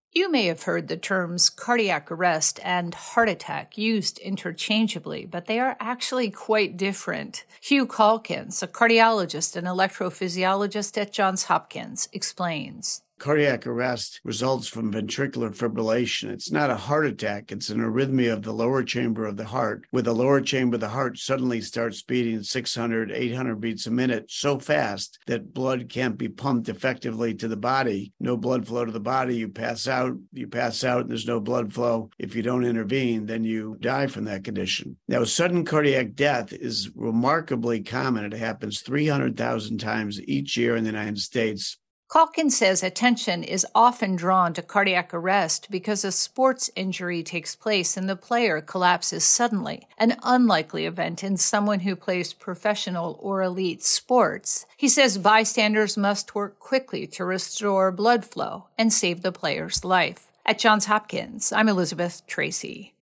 You may have heard the terms cardiac arrest and heart attack used interchangeably, but they are actually quite different. Hugh Calkins, a cardiologist and electrophysiologist at Johns Hopkins, explains. Cardiac arrest results from ventricular fibrillation. It's not a heart attack. It's an arrhythmia of the lower chamber of the heart, where the lower chamber of the heart suddenly starts beating 600, 800 beats a minute so fast that blood can't be pumped effectively to the body. No blood flow to the body. You pass out, and there's no blood flow. If you don't intervene, then you die from that condition. Now, sudden cardiac death is remarkably common. It happens 300,000 times each year in the United States. Calkins says attention is often drawn to cardiac arrest because a sports injury takes place and the player collapses suddenly, an unlikely event in someone who plays professional or elite sports. He says bystanders must work quickly to restore blood flow and save the player's life. At Johns Hopkins, I'm Elizabeth Tracy.